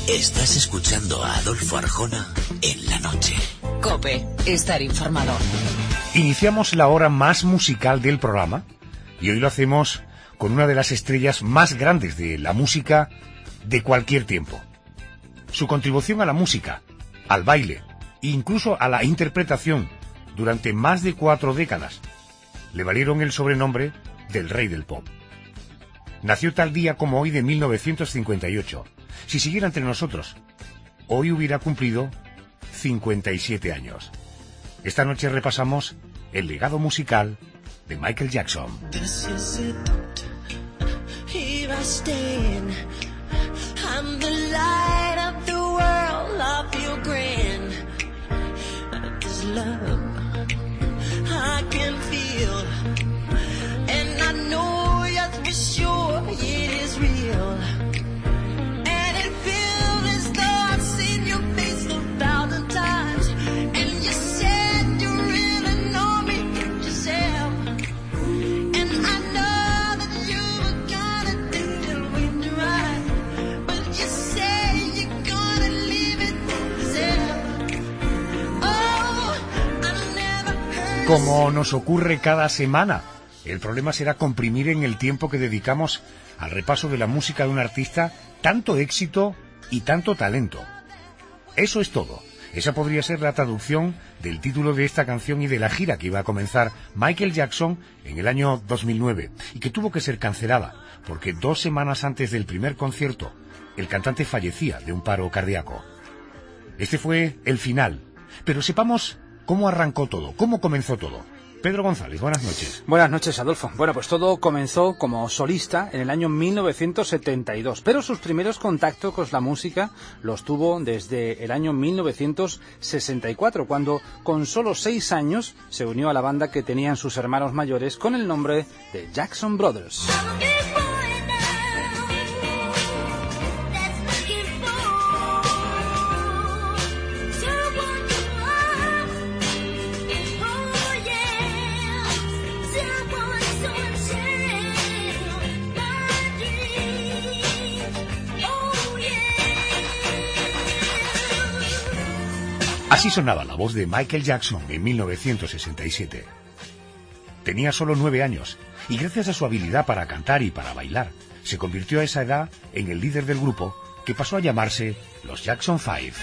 Estás escuchando a Adolfo Arjona en la noche. COPE, estar informado. Iniciamos la hora más musical del programa y hoy lo hacemos con una de las estrellas más grandes de la música de cualquier tiempo. Su contribución a la música, al baile e incluso a la interpretación durante más de 4 décadas le valieron el sobrenombre del Rey del Pop. Nació tal día como hoy de 1958. Si siguiera entre nosotros, hoy hubiera cumplido 57 años. Esta noche repasamos el legado musical de Michael Jackson. This is it. Here I stand. I'm the light of the world. I feel grand. This love I can feel, and I know yes for sure it is real. And it feels as though I've seen your face 1,000 times, and you said you really know me yourself. And I know that you were gonna do it when you're right, but you say you're gonna leave it yourself. Oh, I've never heard. Como nos ocurre cada semana, el problema será comprimir en el tiempo que dedicamos al repaso de la música de un artista tanto éxito y tanto talento. Eso es todo. Esa podría ser la traducción del título de esta canción y de la gira que iba a comenzar Michael Jackson en el año 2009 y que tuvo que ser cancelada porque 2 semanas antes del primer concierto el cantante fallecía de un paro cardíaco. Este fue el final, pero sepamos cómo arrancó todo, cómo comenzó todo. Pedro González, buenas noches. Buenas noches, Adolfo. Bueno, pues todo comenzó como solista en el año 1972, pero sus primeros contactos con la música los tuvo desde el año 1964, cuando con solo 6 años se unió a la banda que tenían sus hermanos mayores con el nombre de Jackson Brothers. Así sonaba la voz de Michael Jackson en 1967. Tenía solo 9 años y gracias a su habilidad para cantar y para bailar, se convirtió a esa edad en el líder del grupo que pasó a llamarse los Jackson 5.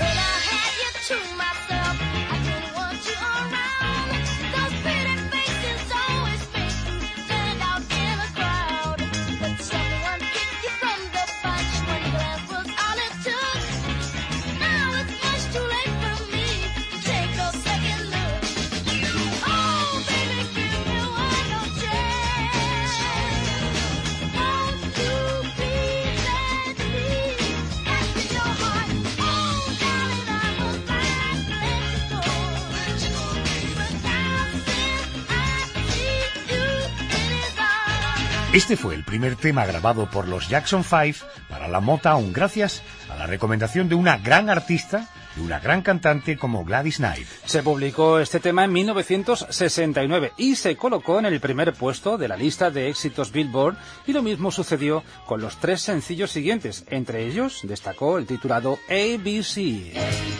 Este fue el primer tema grabado por los Jackson 5 para la Motown gracias a la recomendación de una gran artista y una gran cantante como Gladys Knight. Se publicó este tema en 1969 y se colocó en el primer puesto de la lista de éxitos Billboard, y lo mismo sucedió con los 3 sencillos siguientes. Entre ellos destacó el titulado ABC.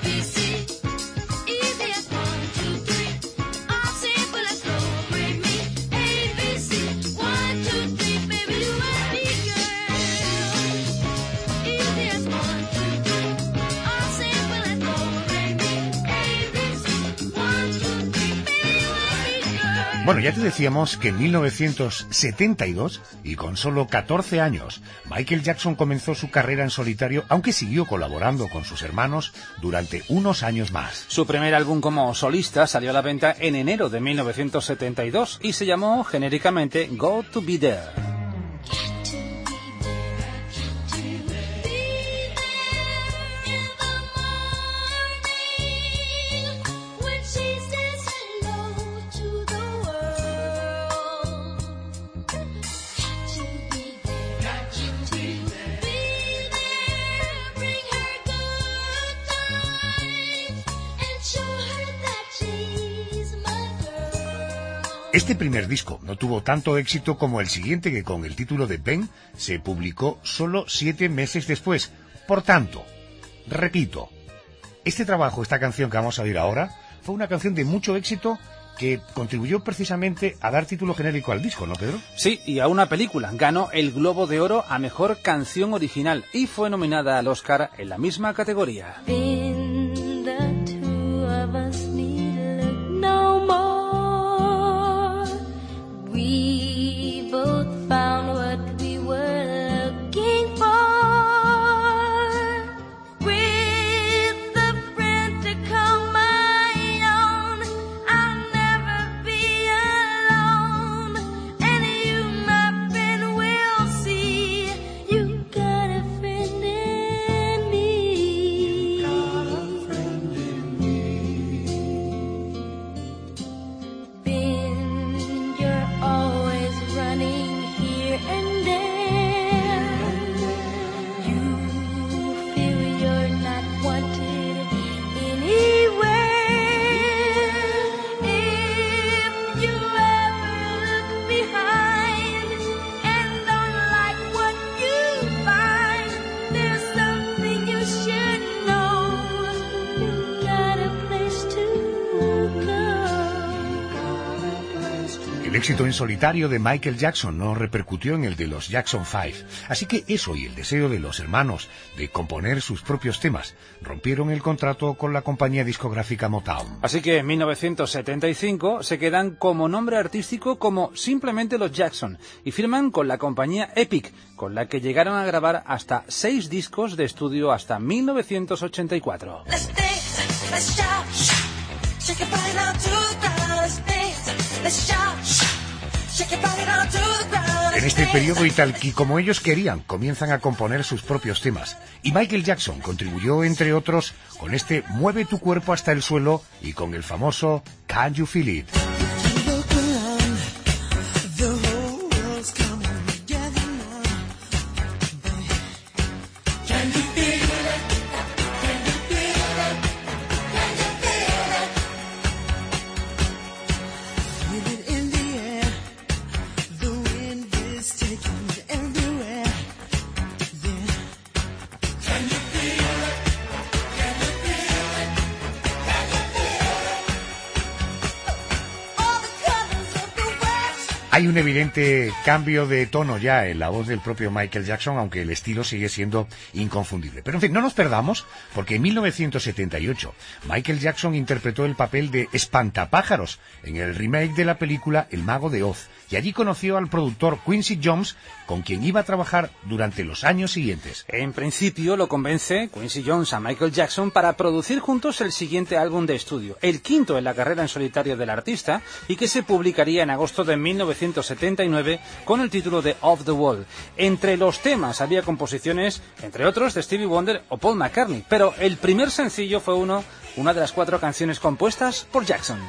Bueno, ya te decíamos que en 1972, y con solo 14 años, Michael Jackson comenzó su carrera en solitario, aunque siguió colaborando con sus hermanos durante unos años más. Su primer álbum como solista salió a la venta en enero de 1972 y se llamó genéricamente Got to Be There. Este primer disco no tuvo tanto éxito como el siguiente, que con el título de Ben se publicó solo 7 meses después. Por tanto, Repito, este trabajo, esta canción que vamos a oír ahora, fue una canción de mucho éxito que contribuyó precisamente a dar título genérico al disco, ¿no, Pedro? Sí, y a una película. Ganó el Globo de Oro a Mejor Canción Original y fue nominada al Oscar en la misma categoría. El éxito en solitario de Michael Jackson no repercutió en el de los Jackson 5, así que eso y el deseo de los hermanos de componer sus propios temas rompieron el contrato con la compañía discográfica Motown. Así que en 1975 se quedan como nombre artístico como simplemente los Jackson y firman con la compañía Epic, con la que llegaron a grabar hasta 6 discos de estudio hasta 1984. En este periodo y tal que como ellos querían, comienzan a componer sus propios temas. Y Michael Jackson contribuyó, entre otros, con este Mueve tu cuerpo hasta el suelo y con el famoso Can You Feel It. Hay un evidente cambio de tono ya en la voz del propio Michael Jackson, aunque el estilo sigue siendo inconfundible. Pero en fin, no nos perdamos, porque en 1978 Michael Jackson interpretó el papel de Espantapájaros en el remake de la película El Mago de Oz, y allí conoció al productor Quincy Jones, con quien iba a trabajar durante los años siguientes. En principio lo convence Quincy Jones a Michael Jackson para producir juntos el siguiente álbum de estudio, el quinto en la carrera en solitario del artista, y que se publicaría en agosto de 1979 con el título de Off the Wall. Entre los temas había composiciones, entre otros, de Stevie Wonder o Paul McCartney, pero el primer sencillo fue una de las 4 canciones compuestas por Jackson.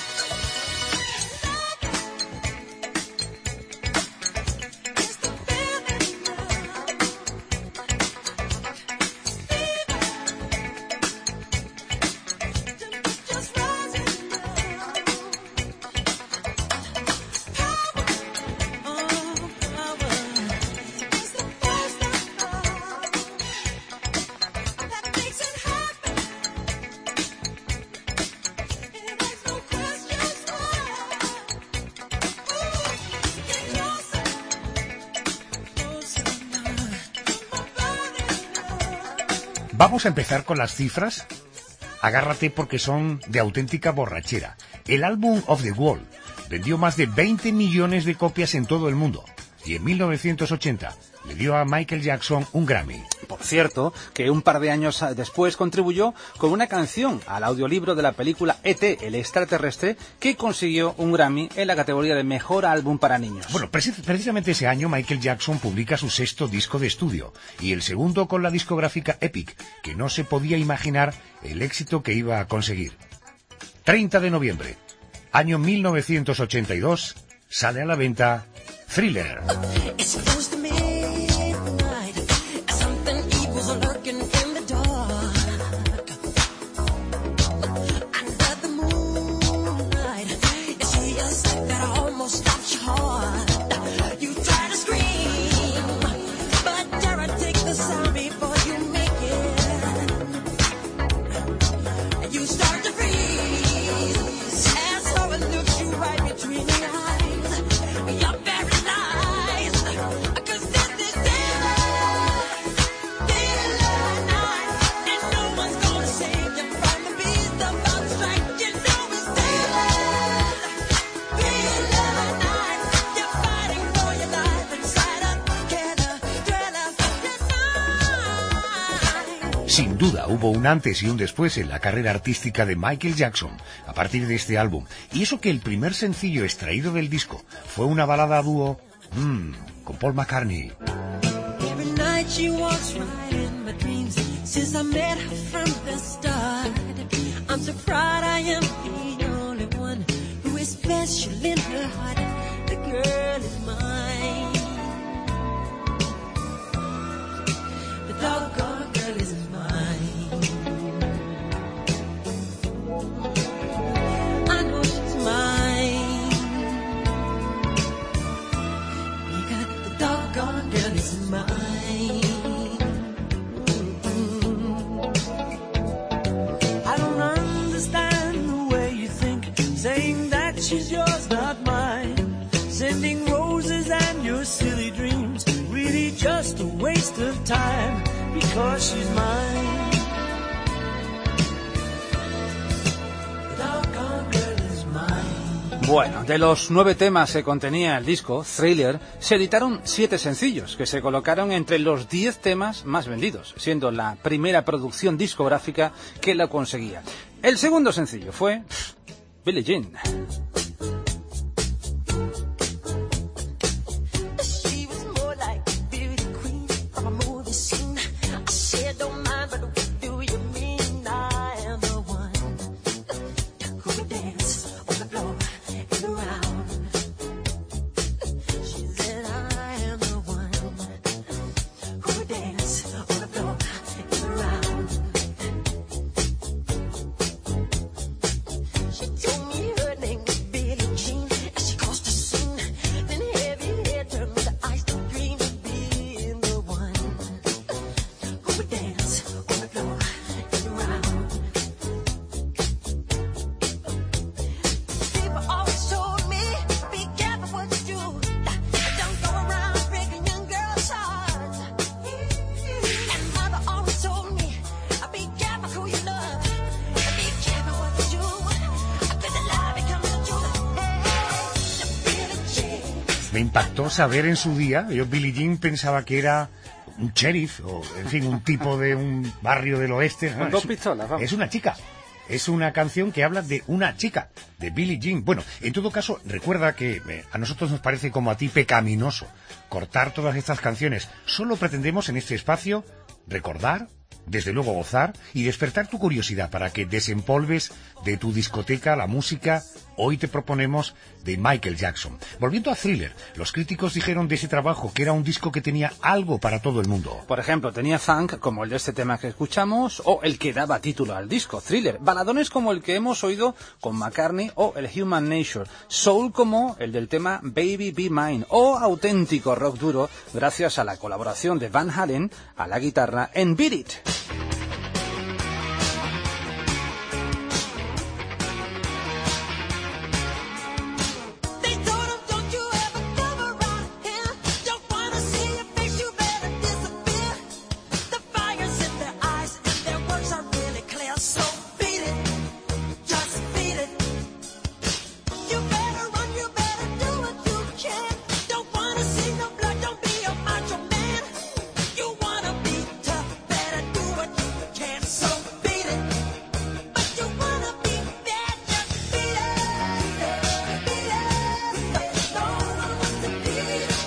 Vamos a empezar con las cifras. Agárrate porque son de auténtica borrachera. El álbum Off the Wall vendió más de 20 millones de copias en todo el mundo. Y en 1980 le dio a Michael Jackson un Grammy. Por cierto, que un par de años después contribuyó con una canción al audiolibro de la película E.T., el extraterrestre, que consiguió un Grammy en la categoría de Mejor Álbum para Niños. Bueno, precisamente ese año Michael Jackson publica su 6º disco de estudio y el segundo con la discográfica Epic, que no se podía imaginar el éxito que iba a conseguir. 30 de noviembre, año 1982, sale a la venta Thriller. Sin duda hubo un antes y un después en la carrera artística de Michael Jackson a partir de este álbum. Y eso que el primer sencillo extraído del disco fue una balada a dúo con Paul McCartney. Every night she walks right in my dreams. Since I met her from the start, I'm so proud I am the only one who is special in her heart. The girl is mine. The doggone girl is mine. I know she's mine, because the doggone girl is mine. I don't understand the way you think, saying that she's yours, not mine. Sending roses and your silly dreams, really just a waste of time, because she's mine. The doggone girl is mine. Bueno, de los 9 temas que contenía el disco, Thriller, se editaron 7 sencillos, que se colocaron entre los 10 temas más vendidos, siendo la primera producción discográfica que la conseguía. El segundo sencillo fue Billie Jean. She was more like a beauty queen from a movie scene. I said, don't mind, but what do you mean? I am the one who would dance on the floor and around. She said, I am the one who would dance on the floor and around. She told me her name was Billie Jean, and she caused a scene. Then heavy hair turned with the eyes to dream of being the one who would dance on the floor and around. People always told me, be careful what you do. Don't go around breaking young girls' hearts. And mother always told me, be careful who you love. Be careful what you do. Cause the lie becomes the truth. The Billie Jean. Me impactó saber en su día, yo Billie Jean pensaba que era un sheriff, o en fin, un tipo de un barrio del oeste. Con 2 pistolas, vamos. Es una chica. Es una canción que habla de una chica, de Billie Jean. Bueno, en todo caso, recuerda que a nosotros nos parece como a ti pecaminoso cortar todas estas canciones. Solo pretendemos en este espacio recordar, desde luego gozar y despertar tu curiosidad para que desempolves de tu discoteca la música. Hoy te proponemos de Michael Jackson. Volviendo a Thriller, los críticos dijeron de ese trabajo que era un disco que tenía algo para todo el mundo. Por ejemplo, tenía funk, como el de este tema que escuchamos, o el que daba título al disco, Thriller. Baladones como el que hemos oído con McCartney o el Human Nature. Soul como el del tema Baby Be Mine. O auténtico rock duro, gracias a la colaboración de Van Halen a la guitarra en Beat It. They told him, don't you ever come around here. Don't wanna see your face, you better disappear. The fire's in their eyes and their words are really clear. So beat it, just beat it. You better run, you better do what you can. Don't wanna see no blood, don't be a macho man. You wanna be tough, better do what you can. So beat it, but you wanna be bad, just beat it. Beat it. No one wants to beat it.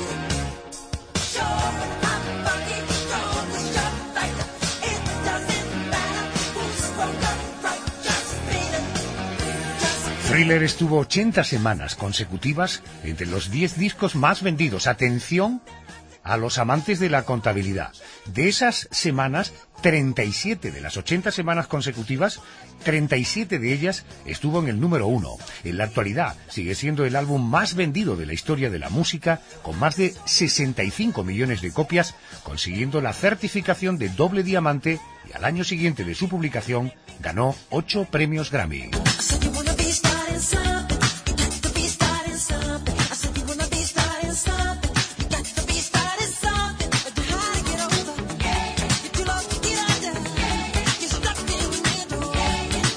Sure, I'm funky, don't shut like that. It doesn't matter who's wrong or right, just beat it. Just Thriller estuvo 80 semanas consecutivas entre los 10 discos más vendidos. Atención a los amantes de la contabilidad. De esas semanas, 37 de las 80 semanas consecutivas, 37 de ellas estuvo en el número 1. En la actualidad sigue siendo el álbum más vendido de la historia de la música, con más de 65 millones de copias, consiguiendo la certificación de doble diamante, y al año siguiente de su publicación ganó 8 premios Grammy. I said you wanna be starting something. You got to be starting something. I said you wanna be starting something. You got to be starting something. But you hard to get over. You're too low to get under. You're stuck in the middle. You're hard to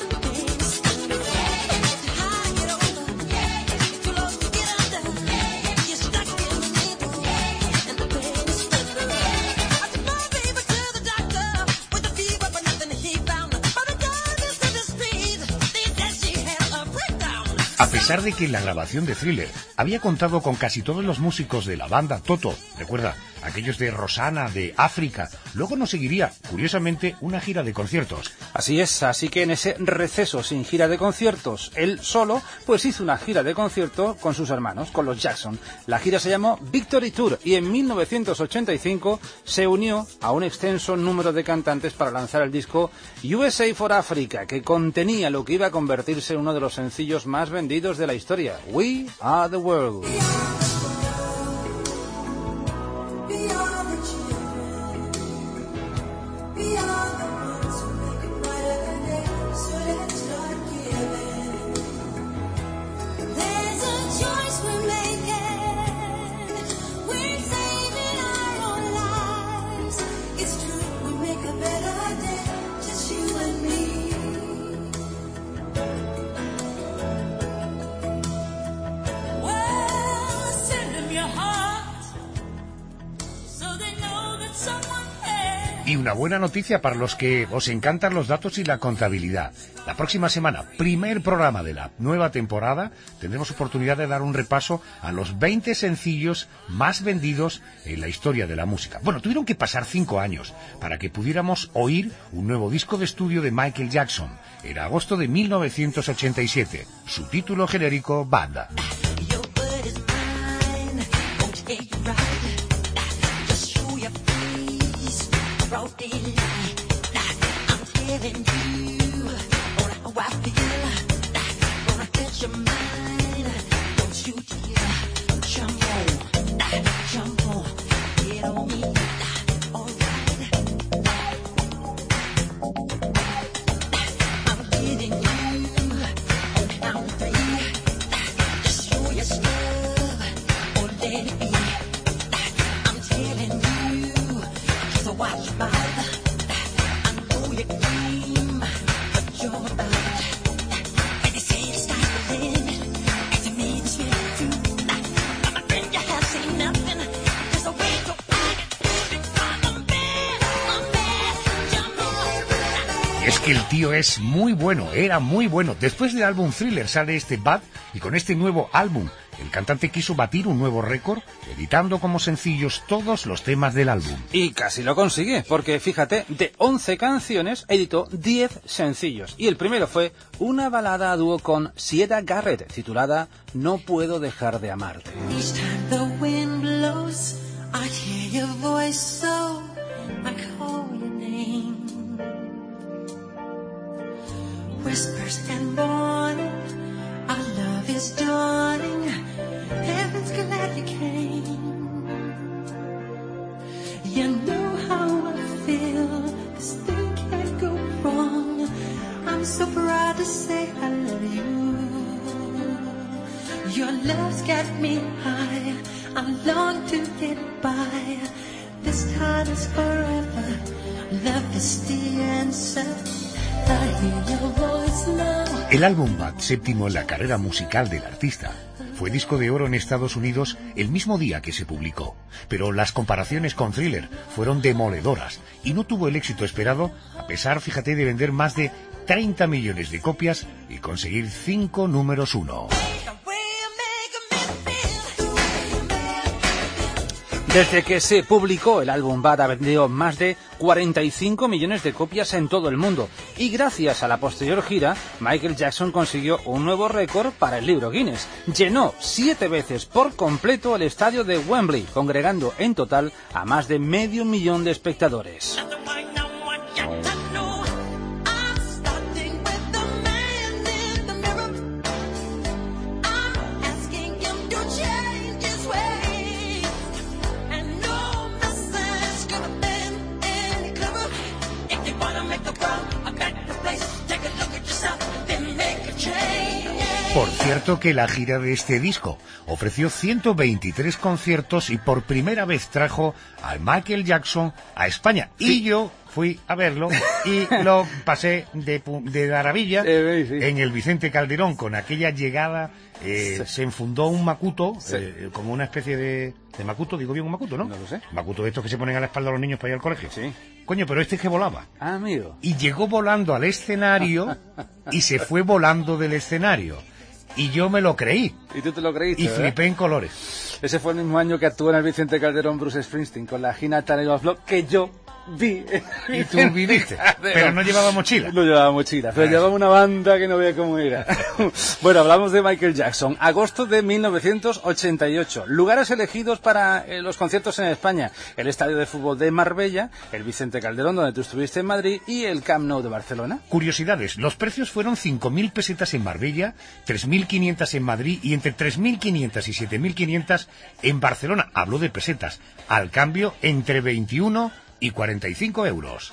get over. You're too low to get under. You're stuck in the middle. And the pain is stuck. I took my baby to the doctor with a fever. A pesar de que la grabación de Thriller había contado con casi todos los músicos de la banda Toto, recuerda, aquellos de Rosanna, de África, luego nos seguiría, curiosamente, una gira de conciertos. Así es, así que en ese receso sin gira de conciertos, él solo, pues hizo una gira de concierto con sus hermanos, con los Jackson. La gira se llamó Victory Tour y en 1985 se unió a un extenso número de cantantes para lanzar el disco USA for Africa, que contenía lo que iba a convertirse en uno de los sencillos más vendidos de la historia, We Are the World. Y una buena noticia para los que os encantan los datos y la contabilidad. La próxima semana, primer programa de la nueva temporada, tendremos oportunidad de dar un repaso a los 20 sencillos más vendidos en la historia de la música. Bueno, tuvieron que pasar 5 años para que pudiéramos oír un nuevo disco de estudio de Michael Jackson. Era agosto de 1987. Su título genérico, Bad. Es que el tío es muy bueno, era muy bueno. Después del álbum Thriller sale este Bad, y con este nuevo álbum el cantante quiso batir un nuevo récord, editando como sencillos todos los temas del álbum. Y casi lo consigue, porque fíjate, de 11 canciones editó 10 sencillos. Y el primero fue una balada a dúo con Siedah Garrett, titulada No puedo dejar de amarte. Each time the wind blows, I hear your voice, so I call your name. Whispers and warning, our love is dawning. Heaven's glad you came. You know how I feel. This thing can't go wrong. I'm so proud to say I love you. Your love's got me high. I long to get by. This time is forever. Love is the answer. El álbum Bad, séptimo en la carrera musical del artista, fue disco de oro en Estados Unidos el mismo día que se publicó, pero las comparaciones con Thriller fueron demoledoras y no tuvo el éxito esperado, a pesar, fíjate, de vender más de 30 millones de copias y conseguir 5 números 1. Desde que se publicó, el álbum Bad ha vendido más de 45 millones de copias en todo el mundo. Y gracias a la posterior gira, Michael Jackson consiguió un nuevo récord para el libro Guinness. Llenó 7 veces por completo el estadio de Wembley, congregando en total a más de 500.000 de espectadores. Por cierto que la gira de este disco ofreció 123 conciertos y por primera vez trajo al Michael Jackson a España. Sí. Y yo fui a verlo y lo pasé de maravilla en el Vicente Calderón con aquella llegada. Se enfundó un macuto, como una especie de macuto, digo bien un macuto, ¿no? No lo sé. Macuto de estos que se ponen a la espalda a los niños para ir al colegio. Sí. Coño, pero este es que volaba. Ah, amigo. Y llegó volando al escenario y se fue volando del escenario. y yo me lo creí. Y tú te lo creíste, Y ¿verdad? flipé en colores. Ese fue el mismo año que actuó en el Vicente Calderón Bruce Springsteen con la gira Tunnel of Love, que yo vi. Y tú viniste, pero no llevaba mochila. No llevaba mochila, pero llevaba una banda que no veía cómo era. Bueno, hablamos de Michael Jackson. Agosto de 1988. Lugares elegidos para los conciertos en España. El Estadio de Fútbol de Marbella, el Vicente Calderón, donde tú estuviste en Madrid, y el Camp Nou de Barcelona. Curiosidades, los precios fueron 5.000 pesetas en Marbella, 3.500 en Madrid y entre 3.500 y 7.500 en Barcelona. Hablo de pesetas. Al cambio, entre 21 y 45 euros.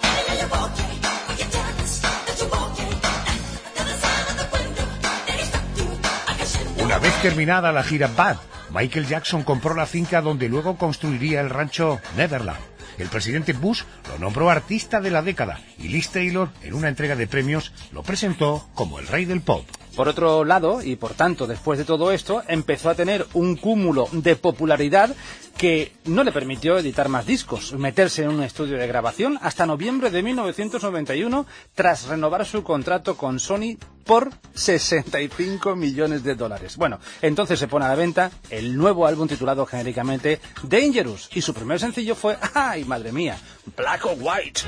Una vez terminada la gira Bad, Michael Jackson compró la finca donde luego construiría el rancho Neverland. El presidente Bush lo nombró artista de la década y Liz Taylor, en una entrega de premios, lo presentó como el rey del pop. Por otro lado, y por tanto después de todo esto, empezó a tener un cúmulo de popularidad que no le permitió editar más discos, meterse en un estudio de grabación hasta noviembre de 1991, tras renovar su contrato con Sony por $65 millones. Bueno, entonces se pone a la venta el nuevo álbum titulado genéricamente Dangerous, y su primer sencillo fue, ¡ay, madre mía!, Black or White.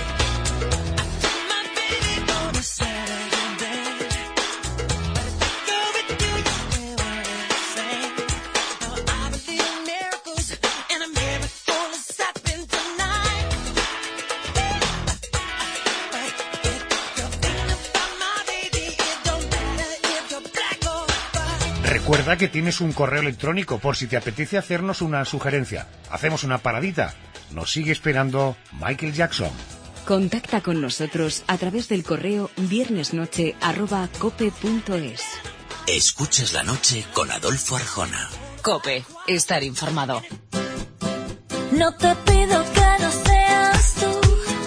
Recuerda que tienes un correo electrónico por si te apetece hacernos una sugerencia. Hacemos una paradita. Nos sigue esperando Michael Jackson. Contacta con nosotros a través del correo viernesnoche@cope.es. Escuchas la noche con Adolfo Arjona. Cope, estar informado. No te pido que no seas tú,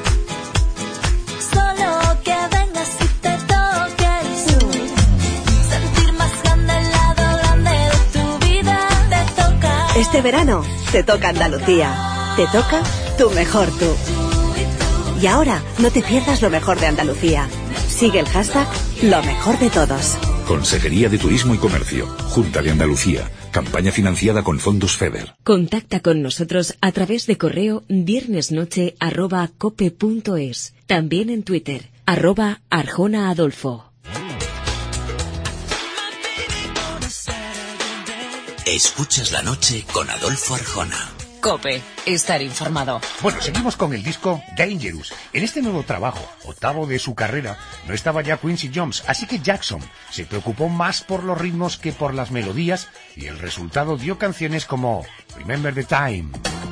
solo que vengas y te toques tú. Sentir más grande el lado grande de tu vida, te toca. Este verano te toca Andalucía, te toca tu mejor tú. Y ahora no te pierdas lo mejor de Andalucía. Sigue el hashtag Lo Mejor de Todos. Consejería de Turismo y Comercio, Junta de Andalucía, campaña financiada con fondos FEDER. Contacta con nosotros a través de correo viernesnoche@cope.es. También en Twitter, @ArjonaAdolfo. Escuchas la noche con Adolfo Arjona. Cope, estar informado. Bueno, seguimos con el disco Dangerous. En este nuevo trabajo, octavo de su carrera, no estaba ya Quincy Jones, así que Jackson se preocupó más por los ritmos que por las melodías, y el resultado dio canciones como Remember the Time.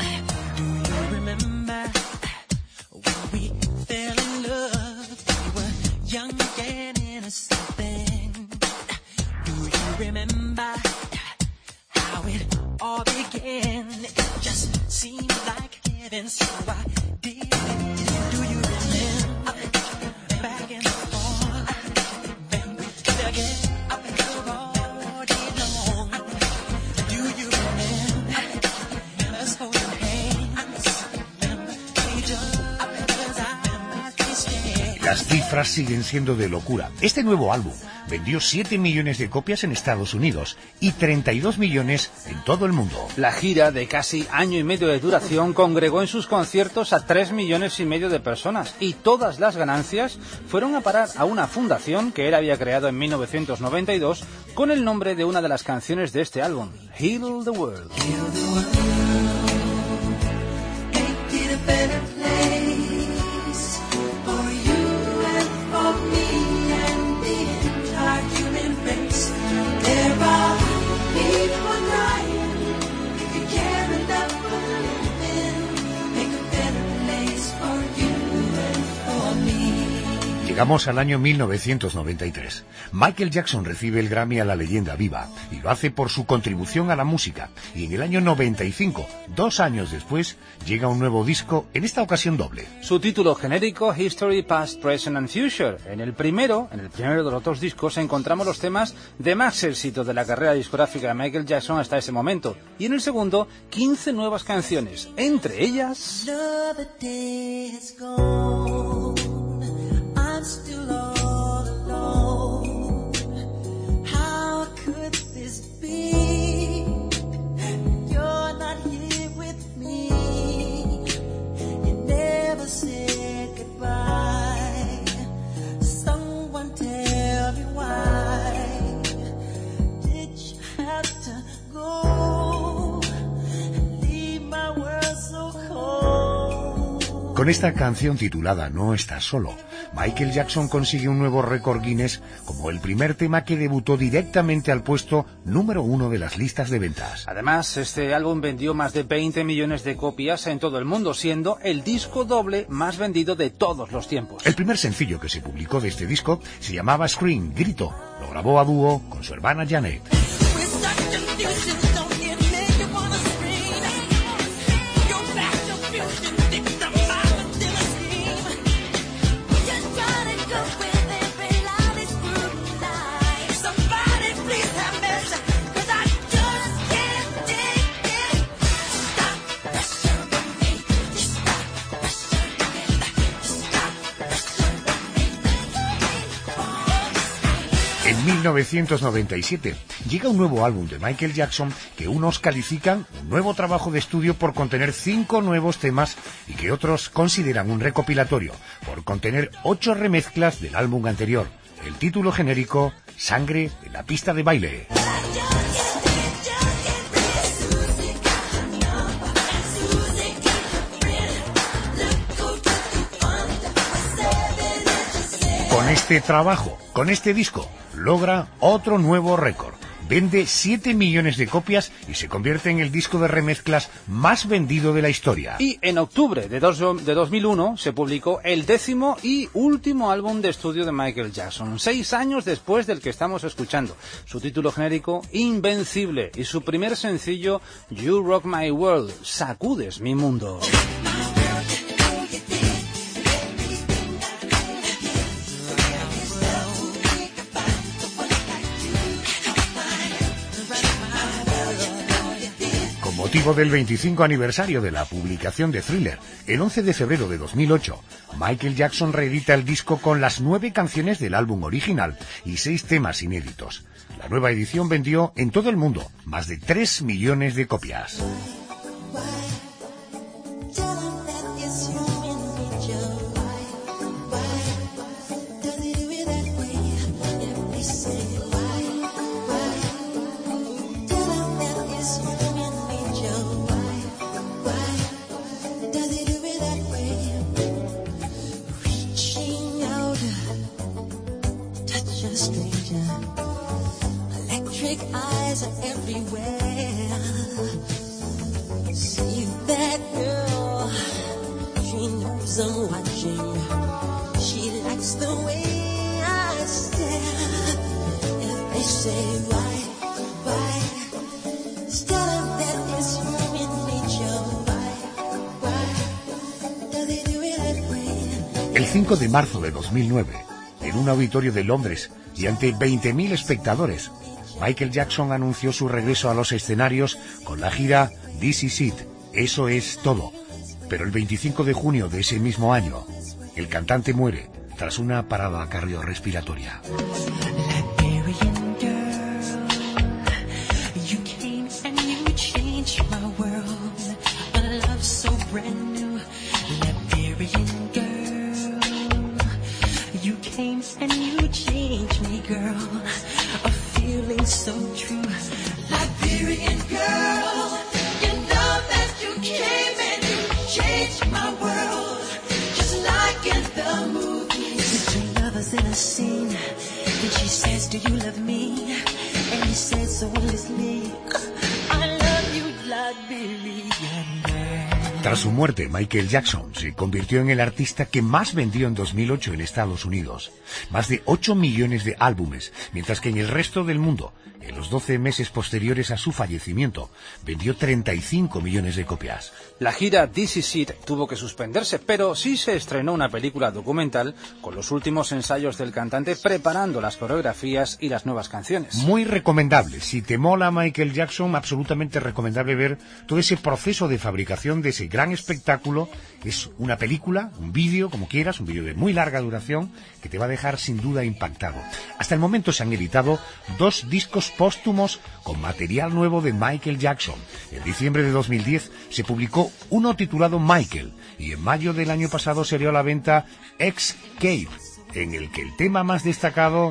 All began, it just seemed like heaven, so I did it. Do you remember back and forth, and we did again all day long? Do you remember us holding hands? Each other's eyes can stand. Las cifras siguen siendo de locura. Este nuevo álbum vendió 7 millones de copias en Estados Unidos y 32 millones en todo el mundo. La gira, de casi año y medio de duración, congregó en sus conciertos a 3,5 millones de personas, y todas las ganancias fueron a parar a una fundación que él había creado en 1992 con el nombre de una de las canciones de este álbum, Heal the World. Llegamos al año 1993. Michael Jackson recibe el Grammy a la leyenda viva, y lo hace por su contribución a la música. Y en el año 95, 2 años después, llega un nuevo disco, en esta ocasión doble. Su título genérico, History, Past, Present and Future. En el primero de los dos discos, encontramos los temas de más éxito de la carrera discográfica de Michael Jackson hasta ese momento. Y en el segundo, 15 nuevas canciones, entre ellas... Another day is gone. I'm still all alone. How Con esta canción titulada No estás solo, Michael Jackson consigue un nuevo récord Guinness como el primer tema que debutó directamente al puesto número 1 de las listas de ventas. Además, este álbum vendió más de 20 millones de copias en todo el mundo, siendo el disco doble más vendido de todos los tiempos. El primer sencillo que se publicó de este disco se llamaba Scream, Grito. Lo grabó a dúo con su hermana Janet. En 1997 llega un nuevo álbum de Michael Jackson que unos califican un nuevo trabajo de estudio por contener 5 nuevos temas y que otros consideran un recopilatorio por contener 8 remezclas del álbum anterior. El título genérico, Sangre en la pista de baile. Con este trabajo, con este disco, logra otro nuevo récord. Vende 7 millones de copias y se convierte en el disco de remezclas más vendido de la historia. Y en octubre de 2001 se publicó el 10º y último álbum de estudio de Michael Jackson, 6 años después del que estamos escuchando. Su título genérico, Invencible, y su primer sencillo, You Rock My World, Sacudes mi mundo. Motivo del 25 aniversario de la publicación de Thriller, el 11 de febrero de 2008, Michael Jackson reedita el disco con las 9 canciones del álbum original y 6 temas inéditos. La nueva edición vendió en todo el mundo más de 3 millones de copias. El 5 de marzo de 2009, en un auditorio de Londres y ante 20.000 espectadores, Michael Jackson anunció su regreso a los escenarios con la gira This Is It, Eso es todo. Pero el 25 de junio de ese mismo año, el cantante muere tras una parada cardiorrespiratoria. Tras su muerte, Michael Jackson se convirtió en el artista que más vendió en 2008 en Estados Unidos. Más de 8 millones de álbumes, mientras que en el resto del mundo, en los 12 meses posteriores a su fallecimiento, vendió 35 millones de copias. La gira This Is It tuvo que suspenderse, pero sí se estrenó una película documental con los últimos ensayos del cantante preparando las coreografías y las nuevas canciones. Muy recomendable. Si te mola Michael Jackson, absolutamente recomendable ver todo ese proceso de fabricación de ese gran espectáculo. Es una película, un vídeo, como quieras, un vídeo de muy larga duración que te va a dejar sin duda impactado. Hasta el momento se han editado 2 discos póstumos con material nuevo de Michael Jackson. En diciembre de 2010 se publicó uno titulado Michael y en mayo del año pasado se dio a la venta Escape, en el que el tema más destacado...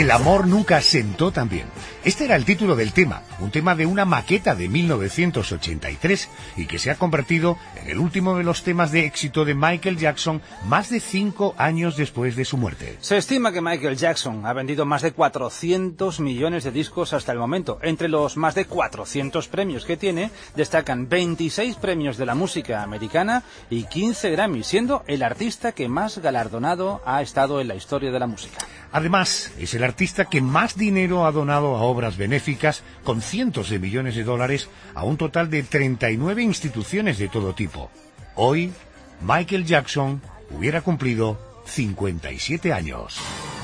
El amor nunca sentó tan bien. Este era el título del tema, un tema de una maqueta de 1983 y que se ha convertido en el último de los temas de éxito de Michael Jackson más de 5 años después de su muerte. Se estima que Michael Jackson ha vendido más de 400 millones de discos hasta el momento. Entre los más de 400 premios que tiene, destacan 26 premios de la música americana y 15 Grammys, siendo el artista que más galardonado ha estado en la historia de la música. Además, es el artista que más dinero ha donado a obras benéficas, con cientos de millones de dólares, a un total de 39 instituciones de todo tipo. Hoy, Michael Jackson hubiera cumplido 57 años.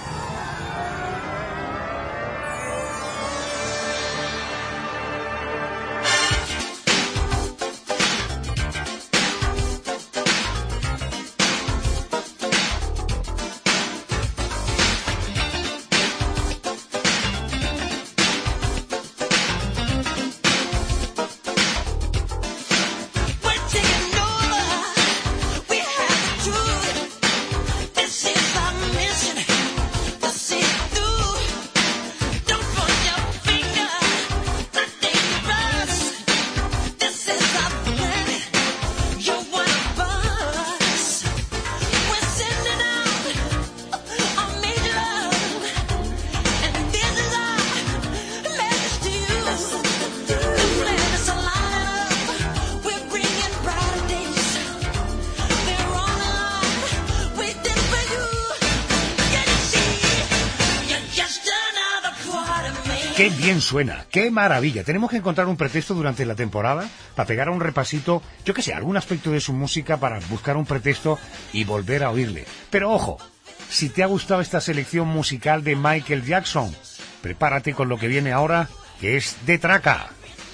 ¡Qué bien suena! ¡Qué maravilla! Tenemos que encontrar un pretexto durante la temporada para pegar un repasito, yo qué sé, algún aspecto de su música para buscar un pretexto y volver a oírle. Pero ojo, si te ha gustado esta selección musical de Michael Jackson, prepárate con lo que viene ahora, que es de traca.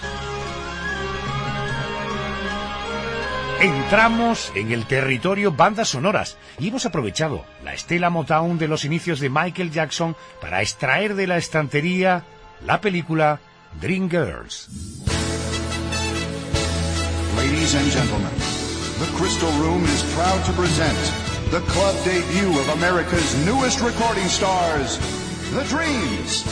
Entramos en el territorio bandas sonoras y hemos aprovechado la estela Motown de los inicios de Michael Jackson para extraer de la estantería la película Dreamgirls. Ladies and gentlemen, the Crystal Room is proud to present the club debut of America's newest recording stars, The Dreams.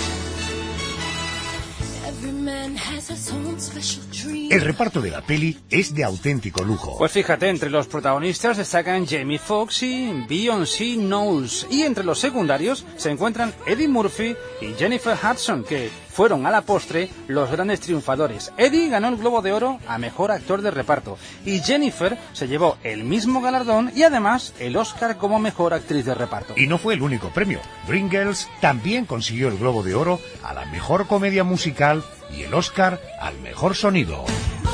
El reparto de la peli es de auténtico lujo. Pues fíjate, entre los protagonistas destacan Jamie Foxx y Beyoncé Knowles, y entre los secundarios se encuentran Eddie Murphy y Jennifer Hudson, que fueron a la postre los grandes triunfadores. Eddie ganó el Globo de Oro a Mejor Actor de Reparto y Jennifer se llevó el mismo galardón y además el Oscar como Mejor Actriz de Reparto. Y no fue el único premio. Dreamgirls también consiguió el Globo de Oro a la Mejor Comedia Musical y el Oscar al Mejor Sonido.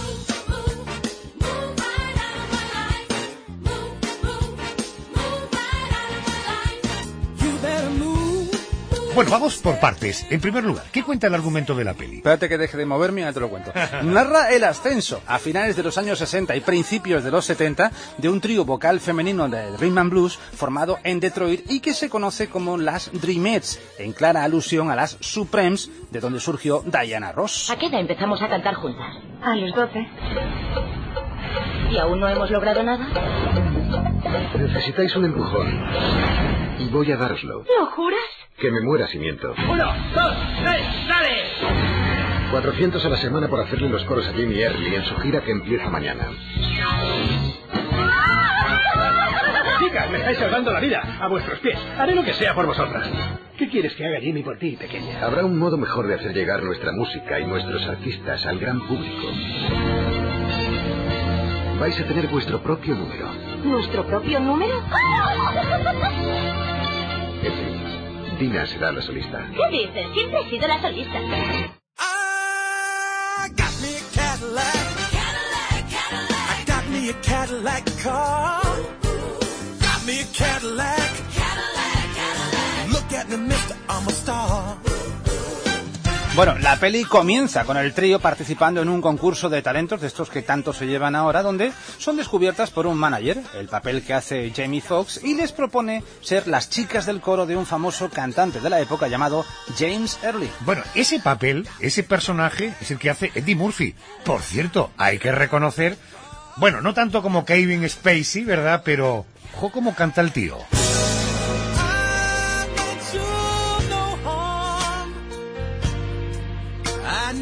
Bueno, vamos por partes. En primer lugar, ¿qué cuenta el argumento de la peli? Espérate que deje de moverme y ya te lo cuento. Narra el ascenso, a finales de los años 60 y principios de los 70, de un trío vocal femenino de Rhythm and Blues formado en Detroit y que se conoce como las Dreamettes, en clara alusión a las Supremes, de donde surgió Diana Ross. ¿A qué edad empezamos a cantar juntas? A los 12. ¿Y aún no hemos logrado nada? Necesitáis un empujón. Y voy a dároslo. ¿Lo juras? Que me muera si miento. 1, 2, 3, ¡dale! 400 a la semana por hacerle los coros a Jimmy Early en su gira que empieza mañana. Chicas, me estáis salvando la vida. A vuestros pies. Haré lo que sea por vosotras. ¿Qué quieres que haga Jimmy por ti, pequeña? Habrá un modo mejor de hacer llegar nuestra música y nuestros artistas al gran público. Vais a tener vuestro propio número. ¿Nuestro propio número? Dina será la solista. ¿Qué dices? Siempre he sido la solista. Bueno, la peli comienza con el trío participando en un concurso de talentos de estos que tanto se llevan ahora, donde son descubiertas por un manager, el papel que hace Jamie Foxx, y les propone ser las chicas del coro de un famoso cantante de la época llamado James Early. Bueno, ese papel, ese personaje, es el que hace Eddie Murphy. Por cierto, hay que reconocer, bueno, no tanto como Kevin Spacey, ¿verdad? Pero, ojo cómo canta el tío.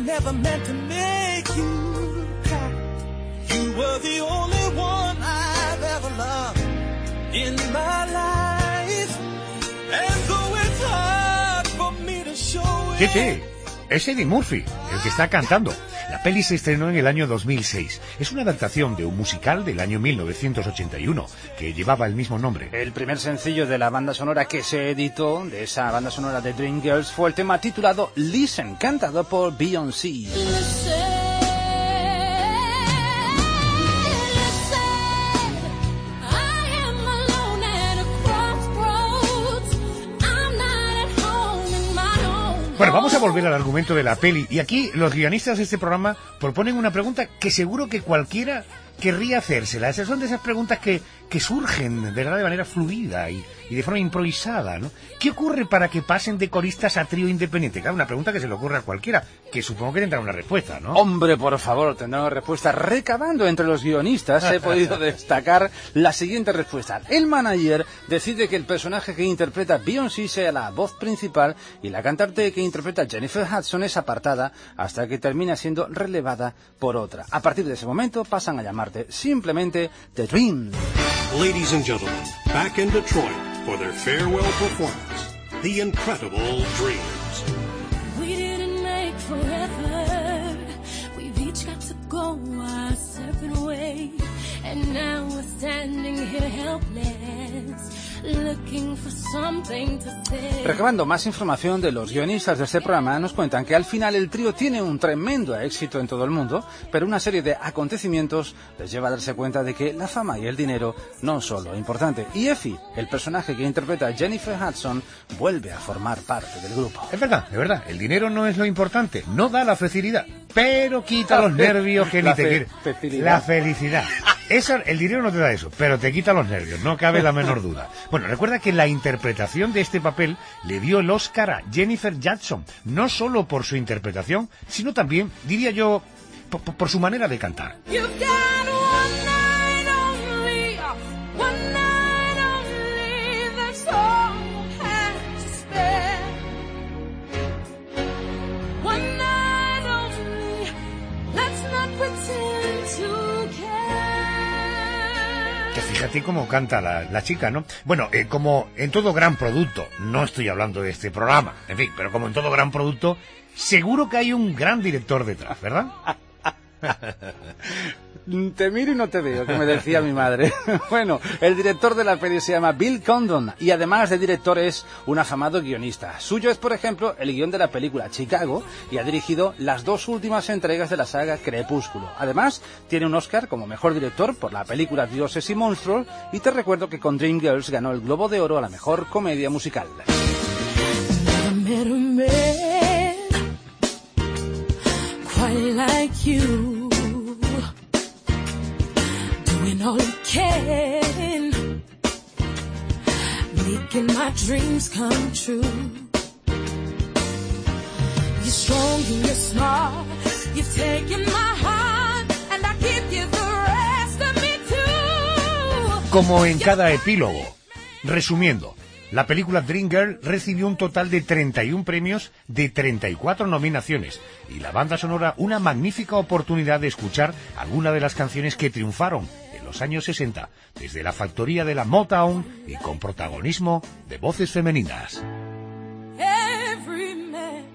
never meant to make you cry. You were the only one I've ever loved in my life. And though it's hard for me to show it. Sí, es Eddie Murphy el que está cantando. La peli se estrenó en el año 2006. Es una adaptación de un musical del año 1981 que llevaba el mismo nombre. El primer sencillo de la banda sonora que se editó, de esa banda sonora de Dreamgirls, fue el tema titulado Listen, cantado por Beyoncé. Bueno, vamos a volver al argumento de la peli. Y aquí los guionistas de este programa proponen una pregunta que seguro que cualquiera querría hacérsela. Esas son de esas preguntas que surgen de verdad de manera fluida y de forma improvisada, ¿no? ¿Qué ocurre para que pasen de coristas a trío independiente? Claro, una pregunta que se le ocurre a cualquiera, que supongo que tendrá una respuesta, ¿no? Hombre, por favor, tendrá una respuesta. Recabando entre los guionistas he podido destacar la siguiente respuesta. El manager decide que el personaje que interpreta Beyoncé sea la voz principal y la cantante que interpreta Jennifer Hudson es apartada hasta que termina siendo relevada por otra. A partir de ese momento pasan a llamarte simplemente The Dream. Ladies and gentlemen, back in Detroit for their farewell performance, The Incredible Dreams. We didn't make forever. We've each got to go our separate ways. And now we're standing here helpless, looking for something to say. Recabando más información de los guionistas de este programa, nos cuentan que al final el trío tiene un tremendo éxito en todo el mundo, pero una serie de acontecimientos les lleva a darse cuenta de que la fama y el dinero no son lo importante. Y Effie, el personaje que interpreta Jennifer Hudson, vuelve a formar parte del grupo. Es verdad, el dinero no es lo importante, no da la facilidad, pero quita los nervios que ni te quiere. La felicidad. El dinero no te da eso, pero te quita los nervios, no cabe la menor duda. Bueno, recuerda que la interpretación de este papel le dio el Oscar a Jennifer Hudson, no solo por su interpretación, sino también, diría yo, por su manera de cantar. Fíjate cómo canta la chica, ¿no? Bueno, como en todo gran producto, no estoy hablando de este programa, en fin, pero como en todo gran producto, seguro que hay un gran director detrás, ¿verdad? Te miro y no te veo, que me decía mi madre. Bueno, el director de la peli se llama Bill Condon y además de director es un afamado guionista. Suyo es, por ejemplo, el guión de la película Chicago y ha dirigido las 2 últimas entregas de la saga Crepúsculo. Además, tiene un Oscar como mejor director por la película Dioses y Monstruos y te recuerdo que con Dreamgirls ganó el Globo de Oro a la mejor comedia musical. All you can, making my dreams come true. You're strong and you're smart, you've taken my heart, and I give you the rest of me too. Como en cada epílogo, resumiendo, la película Dreamgirls recibió un total de 31 premios de 34 nominaciones y la banda sonora una magnífica oportunidad de escuchar algunas de las canciones que triunfaron los años 60, desde la factoría de la Motown y con protagonismo de voces femeninas. Every man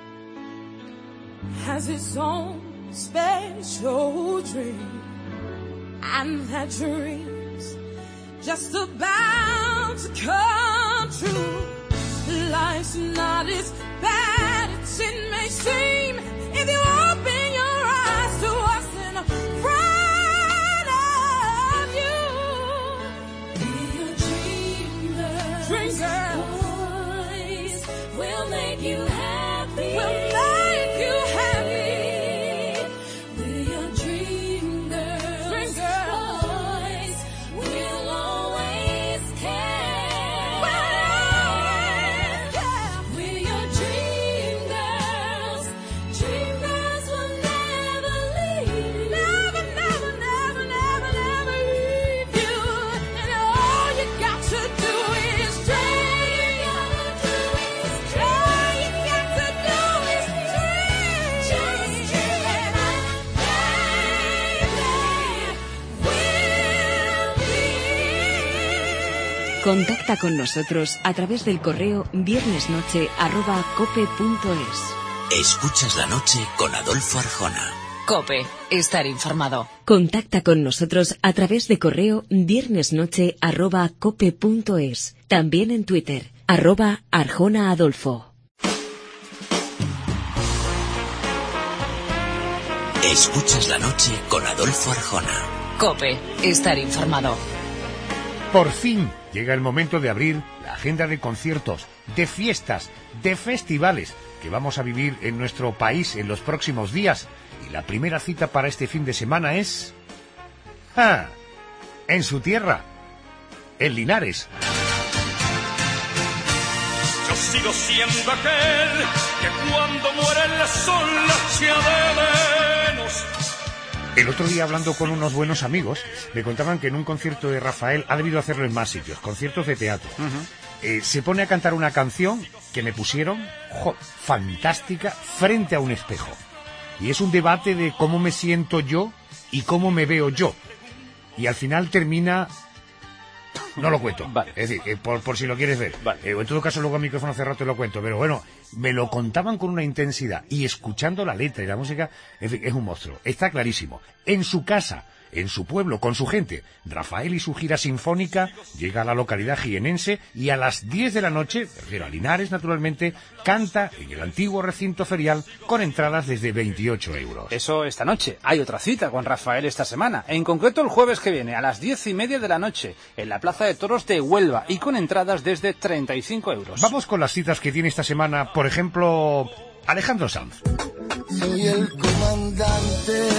has his own special dream, and that dream's just about to come true. Life's not as bad as it may seem if you open your eyes to what's in front. Dream girls, we'll make you happy. We'll make you happy. We're your dream girls. Dream girls. Boys, we'll always care. We're your dream girls. Dream girls will never leave. Never, never, never, never, never leave you. And all you got to do is dream. Contacta con nosotros a través del correo viernesnoche@cope.es. Escuchas la noche con Adolfo Arjona. Cope, estar informado. Contacta con nosotros a través de correo viernesnoche@cope.es. También en Twitter, @ArjonaAdolfo. Escuchas la noche con Adolfo Arjona. Cope, estar informado. Por fin llega el momento de abrir la agenda de conciertos, de fiestas, de festivales que vamos a vivir en nuestro país en los próximos días. Y la primera cita para este fin de semana es... en su tierra, en Linares. Yo sigo siendo aquel que cuando muere el sol se echa de menos. El otro día, hablando con unos buenos amigos, me contaban que en un concierto de Rafael, ha debido hacerlo en más sitios, conciertos de teatro, se pone a cantar una canción que me pusieron, fantástica, frente a un espejo. Y es un debate de cómo me siento yo y cómo me veo yo. Y al final termina... No lo cuento. Vale. Es decir, por si lo quieres ver. Vale. En todo caso, luego a micrófono cerrado te lo cuento. Pero bueno, me lo contaban con una intensidad. Y escuchando la letra y la música, es un monstruo. Está clarísimo. En su casa, en su pueblo, con su gente, Rafael y su gira sinfónica llega a la localidad jienense y a las 10 de la noche, refiero a Linares naturalmente, canta en el antiguo recinto ferial con entradas desde 28 euros. Eso esta noche. Hay otra cita con Rafael esta semana, en concreto el jueves que viene a las 10:30 de la noche en la Plaza de Toros de Huelva y con entradas desde 35 euros. Vamos con las citas que tiene esta semana, por ejemplo, Alejandro Sanz. Soy el comandante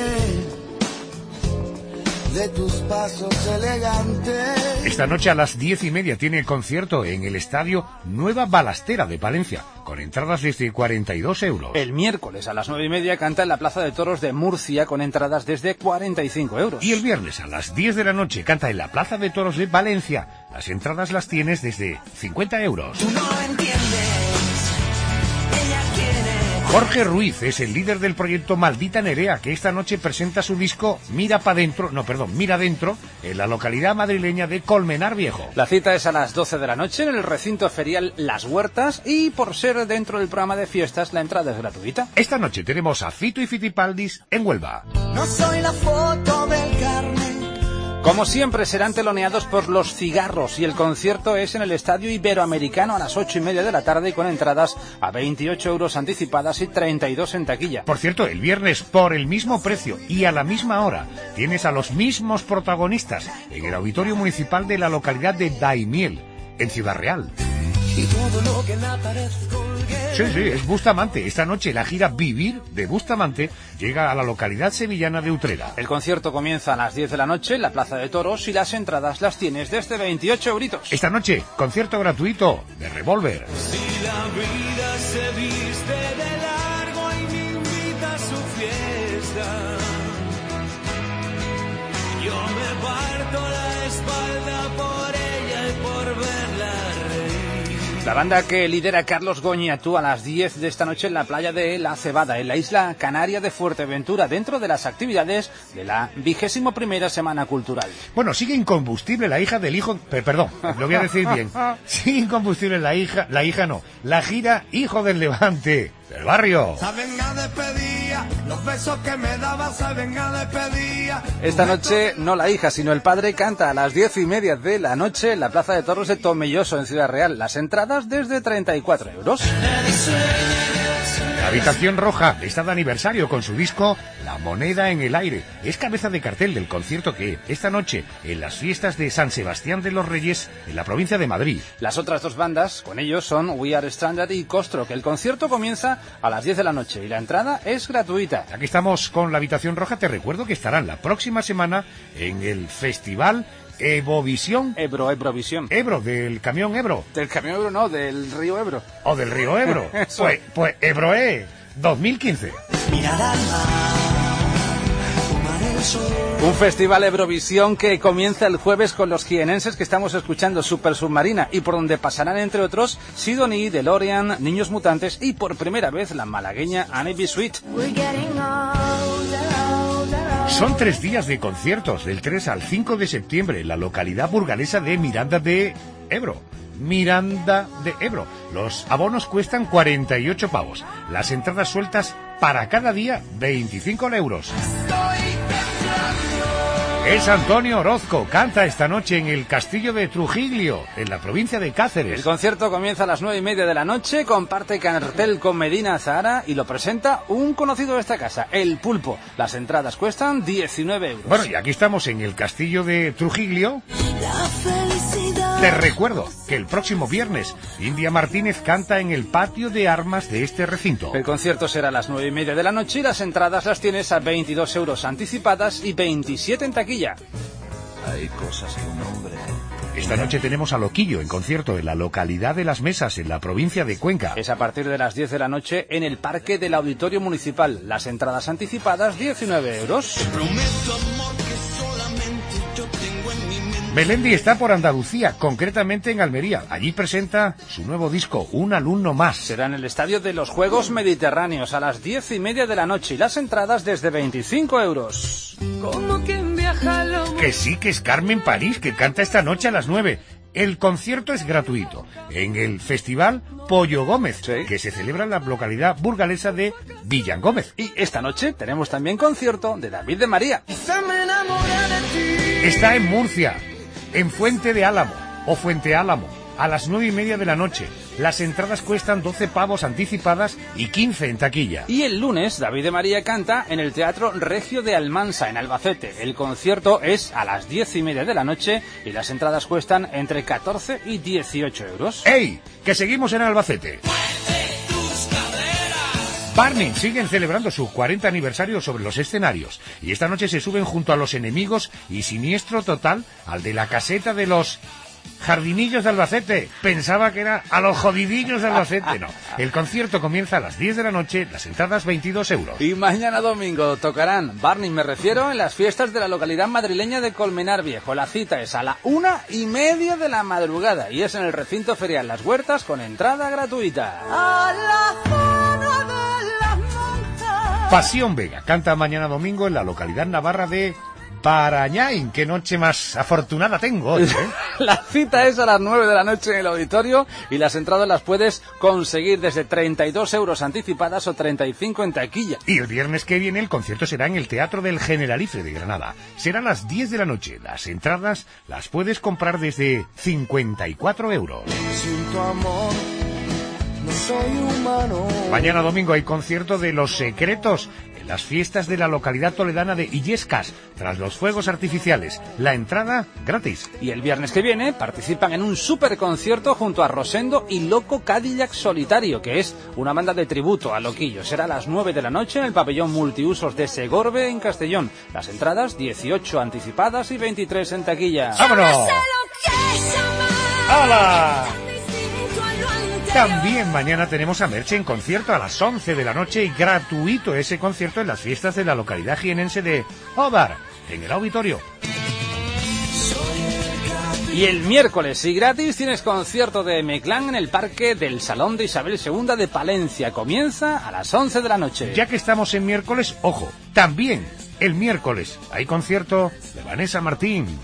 de tus pasos elegantes. Esta noche a las 10:30 tiene concierto en el Estadio Nueva Balastera de Palencia, con entradas desde 42 euros. El miércoles a las 9:30 canta en la Plaza de Toros de Murcia con entradas desde 45 euros. Y el viernes a las 10 de la noche canta en la Plaza de Toros de Valencia. Las entradas las tienes desde 50 euros. Tú no entiendes, ella quiere. Jorge Ruiz es el líder del proyecto Maldita Nerea, que esta noche presenta su disco Mira Dentro, en la localidad madrileña de Colmenar Viejo. La cita es a las 12 de la noche en el recinto ferial Las Huertas y por ser dentro del programa de fiestas la entrada es gratuita. Esta noche tenemos a Fito y Fitipaldis en Huelva. No soy la foto del carnet. Como siempre serán teloneados por Los Cigarros y el concierto es en el Estadio Iberoamericano a las 8:30 de la tarde y con entradas a 28 euros anticipadas y 32 en taquilla. Por cierto, el viernes por el mismo precio y a la misma hora tienes a los mismos protagonistas en el Auditorio Municipal de la localidad de Daimiel, en Ciudad Real. Y todo lo que la pared colgué. Sí, es Bustamante. Esta noche la gira Vivir de Bustamante llega a la localidad sevillana de Utrera. El concierto comienza a las 10 de la noche en la Plaza de Toros y las entradas las tienes desde 28 euritos. Esta noche, concierto gratuito de Revolver. Si la vida se viste de largo y me invita a su fiesta, yo me parto la espalda por ella y por verla reír. La banda que lidera Carlos Goñi actúa a las 10 de esta noche en la playa de La Cebada, en la isla canaria de Fuerteventura, dentro de las actividades de la 21ª Semana Cultural. Bueno, sigue incombustible la hija del hijo... Perdón, lo voy a decir bien. Sigue incombustible la gira Hijo del Levante, del barrio. Saben a despedida, los besos que me daba saben a despedida. Esta noche no la hija, sino el padre canta a las 10:30 de la noche en la Plaza de Toros de Tomelloso, en Ciudad Real. Las entradas desde 34 euros. La Habitación Roja está de aniversario con su disco La Moneda en el Aire. Es cabeza de cartel del concierto que esta noche en las fiestas de San Sebastián de los Reyes en la provincia de Madrid. Las otras dos bandas con ellos son We Are Standard y Costro, que el concierto comienza a las 10 de la noche y la entrada es gratuita. Aquí estamos con La Habitación Roja. Te recuerdo que estarán la próxima semana en el festival Evovisión. Ebrovisión. Ebro, del camión Ebro. Del camión Ebro no, del río Ebro. O del río Ebro. Pues Ebroe 2015. Un festival Eurovisión que comienza el jueves con los jienenses que estamos escuchando, Super Submarina, y por donde pasarán entre otros Sidonie, DeLorean, Niños Mutantes y por primera vez la malagueña Annie B. Sweet. Son 3 días de conciertos, del 3 al 5 de septiembre, en la localidad burgalesa de Miranda de Ebro. Los abonos cuestan 48 pavos. Las entradas sueltas para cada día, 25 euros. Es Antonio Orozco, canta esta noche en el Castillo de Trujiglio, en la provincia de Cáceres. El concierto comienza a las 9:30 de la noche, comparte cartel con Medina Zahara y lo presenta un conocido de esta casa, El Pulpo. Las entradas cuestan 19 euros. Bueno, y aquí estamos en el Castillo de Trujiglio. Te recuerdo que el próximo viernes India Martínez canta en el patio de armas de este recinto. El concierto será a las 9:30 de la noche y las entradas las tienes a 22 euros anticipadas y 27 en taquilla. Hay cosas que un hombre... Esta noche tenemos a Loquillo en concierto en la localidad de Las Mesas, en la provincia de Cuenca. Es a partir de las 10 de la noche en el Parque del Auditorio Municipal. Las entradas anticipadas, 19 euros. Melendi está por Andalucía, concretamente en Almería. Allí presenta su nuevo disco, Un alumno más. Será en el Estadio de los Juegos Mediterráneos a las 10:30 de la noche y las entradas desde 25 euros. Como quien viaja lo... Que sí, que es Carmen París, que canta esta noche a las 9. El concierto es gratuito en el Festival Pollo Gómez, sí, que se celebra en la localidad burgalesa de Villangómez. Y esta noche tenemos también concierto de David de María. Está en Murcia, en Fuente de Álamo o Fuente Álamo, a las 9:30 de la noche. Las entradas cuestan 12 pavos anticipadas y 15 en taquilla. Y el lunes David de María canta en el Teatro Regio de Almansa, en Albacete. El concierto es a las 10:30 de la noche y las entradas cuestan entre 14 y 18 euros. ¡Ey! ¡Que seguimos en Albacete! Barney siguen celebrando su 40 aniversario sobre los escenarios y esta noche se suben junto a Los Enemigos y Siniestro Total al de la caseta de los Jardinillos de Albacete. Pensaba que era a los Jodidillos de Albacete. No, el concierto comienza a las 10 de la noche, las entradas 22 euros. Y mañana domingo tocarán, Barney me refiero, en las fiestas de la localidad madrileña de Colmenar Viejo. La cita es a la 1:30 de la madrugada y es en el recinto ferial Las Huertas con entrada gratuita. Pasión Vega canta mañana domingo en la localidad navarra de Parañain. Qué noche más afortunada tengo hoy, ¿eh? La cita es a las 9 de la noche en el auditorio y las entradas las puedes conseguir desde 32 euros anticipadas o 35 en taquilla. Y el viernes que viene el concierto será en el Teatro del Generalife de Granada. Será a las 10 de la noche. Las entradas las puedes comprar desde 54 euros. Sin tu amor no soy humano. Mañana domingo hay concierto de Los Secretos en las fiestas de la localidad toledana de Illescas, tras los fuegos artificiales. La entrada gratis. Y el viernes que viene participan en un superconcierto junto a Rosendo y Loco Cadillac Solitario, que es una banda de tributo a Loquillo. Será a las 9 de la noche en el pabellón multiusos de Segorbe, en Castellón. Las entradas 18 anticipadas y 23 en taquilla. ¡Vámonos! ¡Hala! También mañana tenemos a Merche en concierto a las 11 de la noche y gratuito ese concierto en las fiestas de la localidad jienense de Óvar, en el auditorio. Y el miércoles y gratis tienes concierto de M-Clan en el Parque del Salón de Isabel II de Palencia. Comienza a las 11 de la noche. Ya que estamos en miércoles, ojo, también el miércoles hay concierto de Vanessa Martín.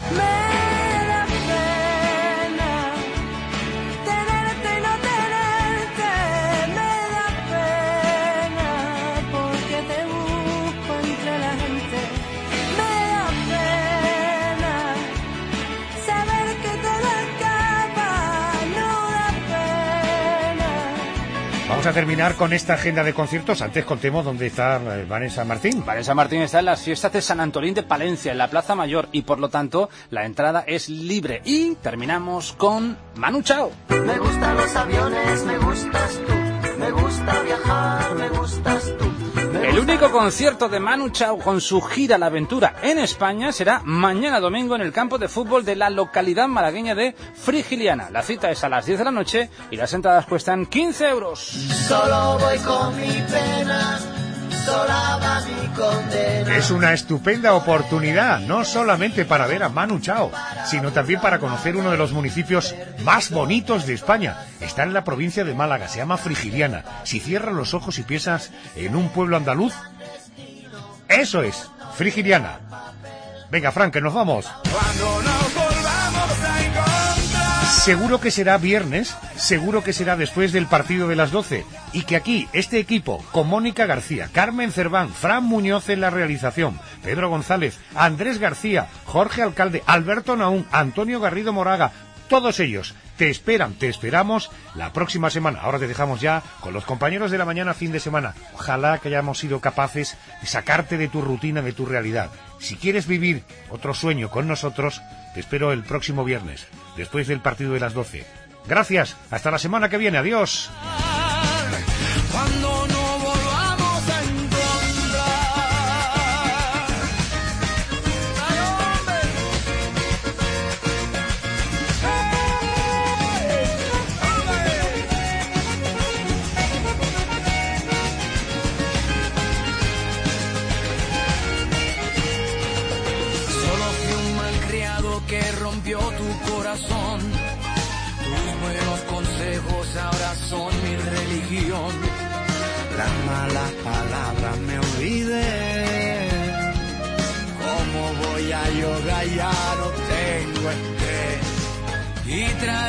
Vamos a terminar con esta agenda de conciertos. Antes contemos dónde está Vanessa Martín. Vanessa Martín está en las fiestas de San Antolín de Palencia, en la Plaza Mayor, y por lo tanto la entrada es libre. Y terminamos con Manu Chao. Me gustan los aviones, me gustas tú. Me gusta viajar, me gustas tú. El único concierto de Manu Chao con su gira La Aventura en España será mañana domingo en el campo de fútbol de la localidad malagueña de Frigiliana. La cita es a las 10 de la noche y las entradas cuestan 15 euros. Solo voy con mi pena, sola va mi condena. Es una estupenda oportunidad, no solamente para ver a Manu Chao, sino también para conocer uno de los municipios más bonitos de España. Está en la provincia de Málaga, se llama Frigiliana. Si cierras los ojos y piensas en un pueblo andaluz, eso es frigiliana. Venga, Fran, que nos vamos. Cuando nos volvamos a encontrar. Seguro que será viernes, seguro que será después del partido de las 12, y que aquí, este equipo, con Mónica García, Carmen Cerván, Fran Muñoz en la realización, Pedro González, Andrés García, Jorge Alcalde, Alberto Naún, Antonio Garrido Moraga, todos ellos te esperamos la próxima semana. Ahora te dejamos ya con los compañeros de la mañana fin de semana. Ojalá que hayamos sido capaces de sacarte de tu rutina, de tu realidad. Si quieres vivir otro sueño con nosotros, te espero el próximo viernes, después del partido de las 12. Gracias, hasta la semana que viene, adiós. Cuando no volvamos a que rompió tu corazón. Tus buenos consejos ahora son mi religión. Las malas palabras me olvidé. ¿Cómo voy a yoga? Ya no tengo estrés. Y trae